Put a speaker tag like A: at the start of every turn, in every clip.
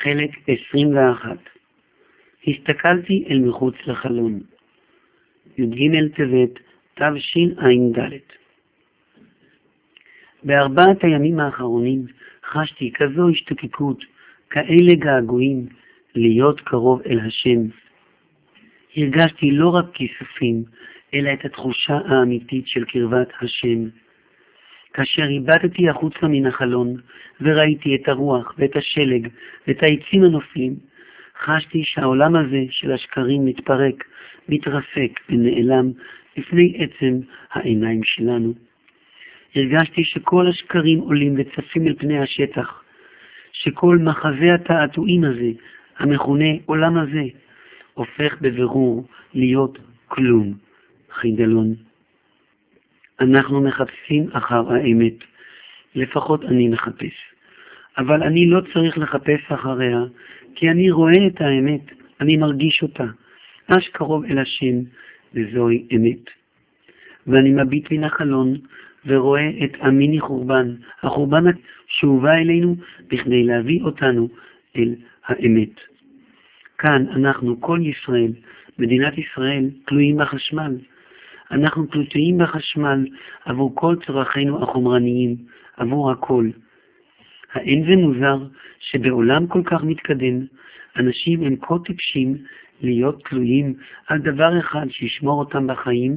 A: חלק 21. הסתכלתי אל מחוץ לחלון. י"ג טבת תשע"ד. בארבעת הימים האחרונים חשתי כזו השתוקקות, כאלה געגועים, להיות קרוב אל השם. הרגשתי לא רק כיסופים, אלא את התחושה האמיתית של קרבת השם. כאשר הבטתי החוצה מן החלון, וראיתי את הרוח ואת השלג ואת העצים הנופלים, חשתי שהעולם הזה של השקרים מתפרק, מתרסק ונעלם לפני עצם העיניים שלנו. הרגשתי שכל השקרים עולים וצפים אל פני השטח, שכל מחזה התעתועים הזה, המכונה עולם הזה, הופך בבירור להיות כלום, חידלון. אנחנו מחפשים אחר האמת, לפחות אני מחפש. אבל אני לא צריך לחפש אחריה, כי אני רואה את האמת, אני מרגיש אותה, אש קרוב אל השם, וזוהי אמת. ואני מביט מן החלון ורואה את עמיני חורבן, החורבן שהובא אלינו בכדי להביא אותנו אל האמת. כאן אנחנו, כל ישראל, מדינת ישראל, תלויים בחשמל. אנחנו תלויים בחשמל עבור כל צרכינו החומרניים, עבור הכל. האין זה מוזר שבעולם כל כך מתקדם, אנשים הם כה טיפשים להיות תלויים על דבר אחד שישמור אותם בחיים?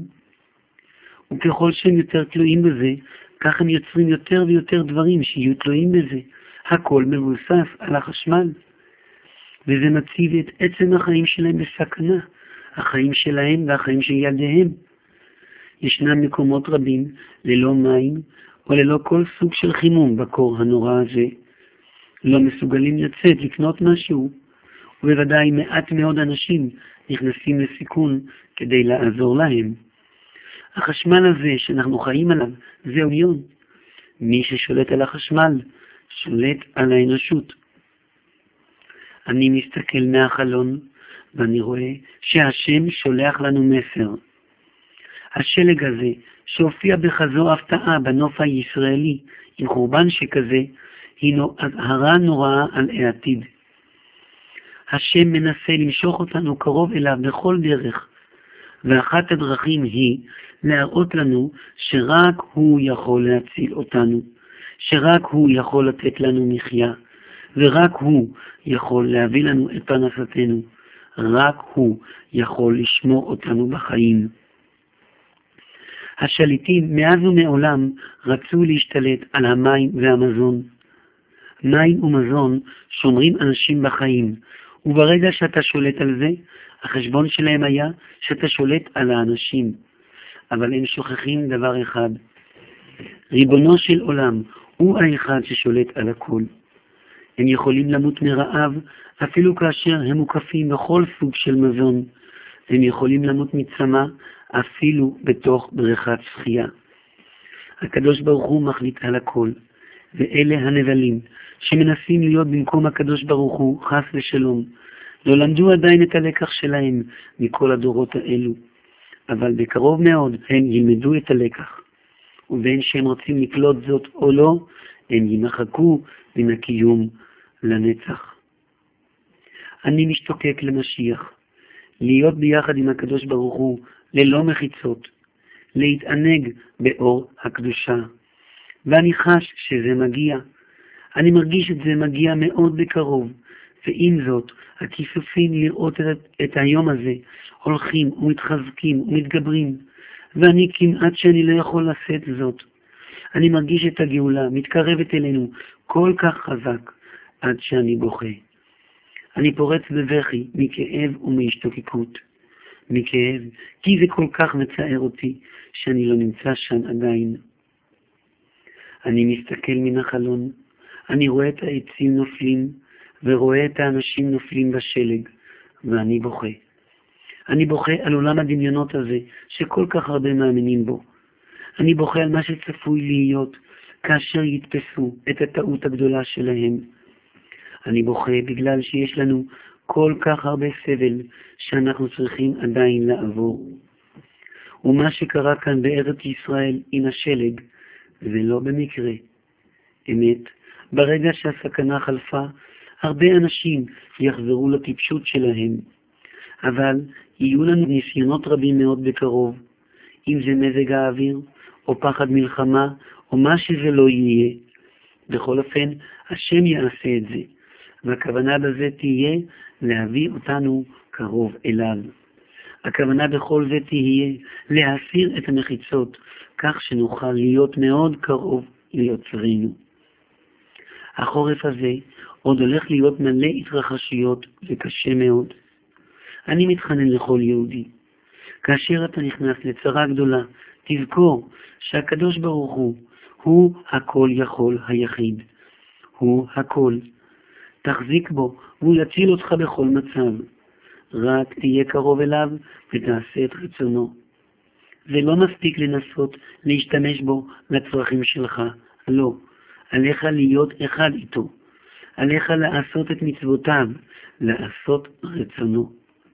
A: וככל שהם יותר תלויים בזה, כך הם יוצרים יותר ויותר דברים שיהיו תלויים בזה. הכל מבוסס על החשמל. וזה מציב את עצם החיים שלהם בסכנה, החיים שלהם והחיים של ילדיהם. ישנם מקומות רבים ללא מים או ללא כל סוג של חימום בקור הנורא הזה. לא מסוגלים לצאת לקנות משהו, ובוודאי מעט מאוד אנשים נכנסים לסיכון כדי לעזור להם. החשמל הזה שאנחנו חיים עליו זה עליון. מי ששולט על החשמל שולט על האנושות. אני מסתכל מהחלון ואני רואה שהשם שולח לנו מסר. השלג הזה שהופיע בכזו הפתעה בנוף הישראלי עם חורבן שכזה, הינו אזהרה נוראה על העתיד. השם מנסה למשוך אותנו קרוב אליו בכל דרך, ואחת הדרכים היא להראות לנו שרק הוא יכול להציל אותנו, שרק הוא יכול לתת לנו מחיה, ורק הוא יכול להביא לנו את פרנסתנו, רק הוא יכול לשמור אותנו בחיים. השליטים מאז ומעולם רצו להשתלט על המים והמזון. מים ומזון שומרים אנשים בחיים, וברגע שאתה שולט על זה, החשבון שלהם היה שאתה שולט על האנשים. אבל הם שוכחים דבר אחד. ריבונו של עולם הוא האחד ששולט על הכל. הם יכולים למות מרעב אפילו כאשר הם מוקפים בכל סוג של מזון. הם יכולים למות מצמא אפילו בתוך בריכת שחייה. הקדוש ברוך הוא מחליט על הכל, ואלה הנבלים שמנסים להיות במקום הקדוש ברוך הוא, חס ושלום, לא למדו עדיין את הלקח שלהם מכל הדורות האלו, אבל בקרוב מאוד הם ילמדו את הלקח, ובין שהם רוצים לקלוט זאת או לא, הם ימחקו מן הקיום לנצח. אני משתוקק למשיח, להיות ביחד עם הקדוש ברוך הוא ללא מחיצות, להתענג באור הקדושה. ואני חש שזה מגיע. אני מרגיש את זה מגיע מאוד בקרוב. ועם זאת, הכיסופים לראות את היום הזה הולכים ומתחזקים ומתגברים. ואני כמעט שאני לא יכול לשאת זאת. אני מרגיש את הגאולה מתקרבת אלינו כל כך חזק עד שאני בוכה. אני פורץ בבכי מכאב ומהשתוקקות. מכאב, כי זה כל כך מצער אותי שאני לא נמצא שם עדיין. אני מסתכל מן החלון, אני רואה את העצים נופלים, ורואה את האנשים נופלים בשלג, ואני בוכה. אני בוכה על עולם הדמיונות הזה, שכל כך הרבה מאמינים בו. אני בוכה על מה שצפוי להיות, כאשר יתפסו את הטעות הגדולה שלהם. אני בוכה בגלל שיש לנו כל כך הרבה סבל שאנחנו צריכים עדיין לעבור. ומה שקרה כאן בארץ ישראל עם השלג, זה לא במקרה. אמת, ברגע שהסכנה חלפה, הרבה אנשים יחזרו לטיפשות שלהם, אבל יהיו לנו ניסיונות רבים מאוד בקרוב, אם זה מזג האוויר, או פחד מלחמה, או מה שזה לא יהיה. בכל אופן, השם יעשה את זה, והכוונה בזה תהיה להביא אותנו קרוב אליו. הכוונה בכל זה תהיה להסיר את המחיצות, כך שנוכל להיות מאוד קרוב ליוצרנו. החורף הזה עוד הולך להיות מלא התרחשויות וקשה מאוד. אני מתחנן לכל יהודי, כאשר אתה נכנס לצרה גדולה, תזכור שהקדוש ברוך הוא הכל יכול היחיד. הוא הכל. תחזיק בו, והוא יציל אותך בכל מצב. רק תהיה קרוב אליו ותעשה את רצונו. זה לא מספיק לנסות להשתמש בו לצרכים שלך. לא. עליך להיות אחד איתו. עליך לעשות את מצוותיו, לעשות רצונו.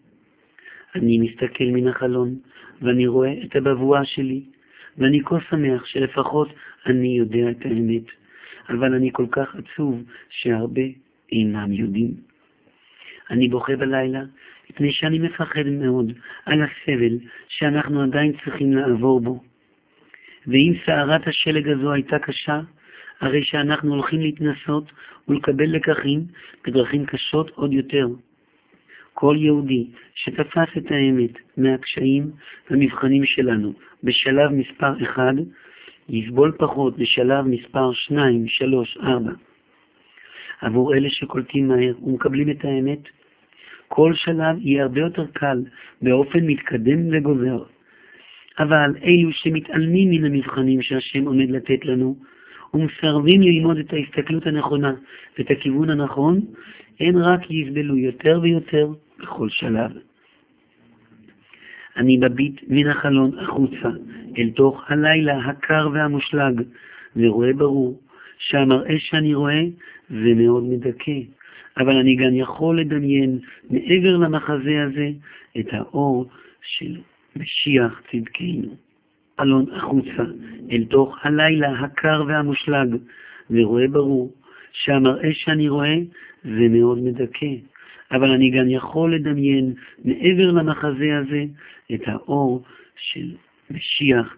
A: אני מסתכל מן החלון, ואני רואה את הבבואה שלי, ואני כה שמח שלפחות אני יודע את האמת. אבל אני כל כך עצוב שהרבה אינם יודעים. אני בוכה בלילה, מפני שאני מפחד מאוד על הסבל שאנחנו עדיין צריכים לעבור בו. ואם סערת השלג הזו הייתה קשה, הרי שאנחנו הולכים להתנסות ולקבל לקחים בדרכים קשות עוד יותר. כל יהודי שתפס את האמת מהקשיים והמבחנים שלנו בשלב מספר 1, יסבול פחות בשלב מספר 2, 3, 4. עבור אלה שקולטים מהר ומקבלים את האמת, כל שלב יהיה הרבה יותר קל באופן מתקדם וגובר. אבל אלו שמתעלמים מן המבחנים שהשם עומד לתת לנו, ומסרבים ללמוד את ההסתכלות הנכונה ואת הכיוון הנכון, הן רק יסבלו יותר ויותר בכל שלב. אני מביט מן החלון החוצה אל תוך הלילה הקר והמושלג, ורואה ברור שהמראה שאני רואה זה מאוד מדכא, אבל אני גם יכול לדמיין מעבר למחזה הזה את האור של משיח צדקנו. חלון החוצה אל תוך הלילה הקר והמושלג, ורואה ברור שהמראה שאני רואה זה מאוד מדכא, אבל אני גם יכול לדמיין מעבר למחזה הזה את האור של משיח